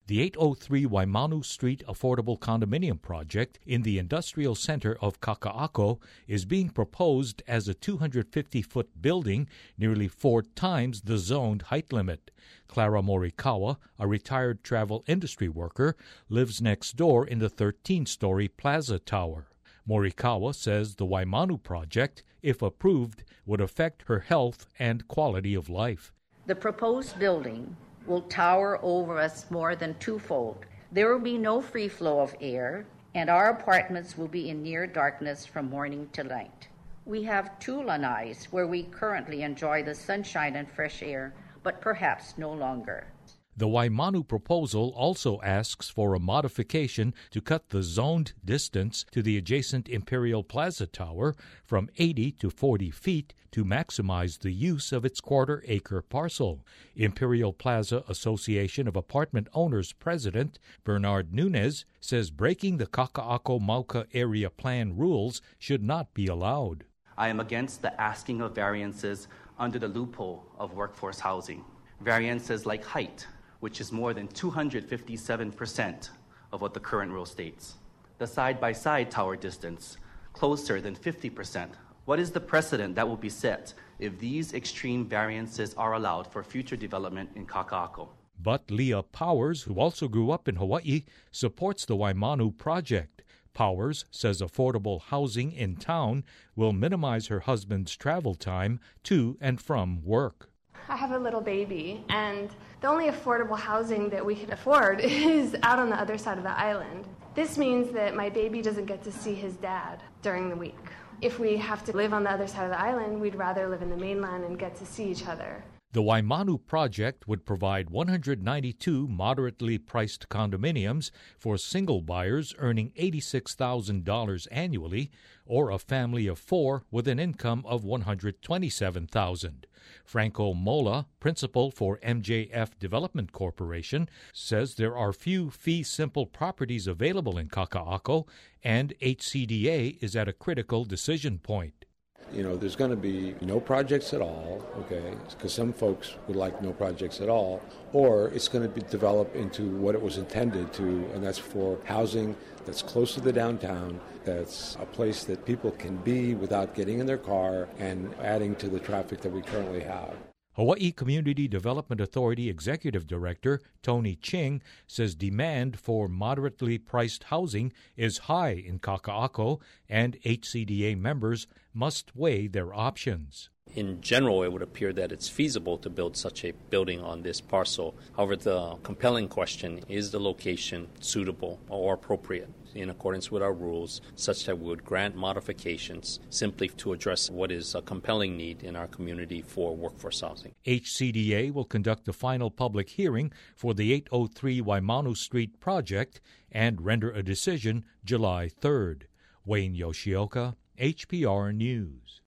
The 803 Waimanu Street Affordable Condominium Project in the industrial center of Kaka'ako is being proposed as a 250-foot building, nearly 4 times the zoned height limit. Clara Morikawa, a retired travel industry worker, lives next door in the 13-story Plaza Tower. Morikawa says the Waimanu project, if approved, would affect her health and quality of life. The proposed building will tower over us more than twofold. There will be no free flow of air, and our apartments will be in near darkness from morning to night. We have 2 lanais where we currently enjoy the sunshine and fresh air, but perhaps no longer. The Waimanu proposal also asks for a modification to cut the zoned distance to the adjacent Imperial Plaza Tower from 80 to 40 feet to maximize the use of its quarter-acre parcel. Imperial Plaza Association of Apartment Owners President Bernard Nunez says breaking the Kaka'ako-Mauka Area Plan rules should not be allowed. I am against the asking of variances under the loophole of workforce housing. Variances like height, which is more than 257% of what the current rule states. The side-by-side tower distance, closer than 50%. What is the precedent that will be set if these extreme variances are allowed for future development in Kaka'ako? But Leah Powers, who also grew up in Hawaii, supports the Waimanu project. Powers says affordable housing in town will minimize her husband's travel time to and from work. I have a little baby, and the only affordable housing that we can afford is out on the other side of the island. This means that my baby doesn't get to see his dad during the week. If we have to live on the other side of the island, we'd rather live in the mainland and get to see each other. The Waimanu project would provide 192 moderately priced condominiums for single buyers earning $86,000 annually, or a family of 4 with an income of $127,000. Franco Mola, principal for MJF Development Corporation, says there are few fee-simple properties available in Kaka'ako, and HCDA is at a critical decision point. There's going to be no projects at all, okay, because some folks would like no projects at all, or it's going to be developed into what it was intended to, and that's for housing that's close to the downtown, that's a place that people can be without getting in their car and adding to the traffic that we currently have. Hawaii Community Development Authority Executive Director Tony Ching says demand for moderately priced housing is high in Kaka'ako, and HCDA members must weigh their options. In general, it would appear that it's feasible to build such a building on this parcel. However, the compelling question is the location suitable or appropriate in accordance with our rules, such that we would grant modifications simply to address what is a compelling need in our community for workforce housing. HCDA will conduct the final public hearing for the 803 Waimanu Street project and render a decision July 3rd. Wayne Yoshioka, HPR News.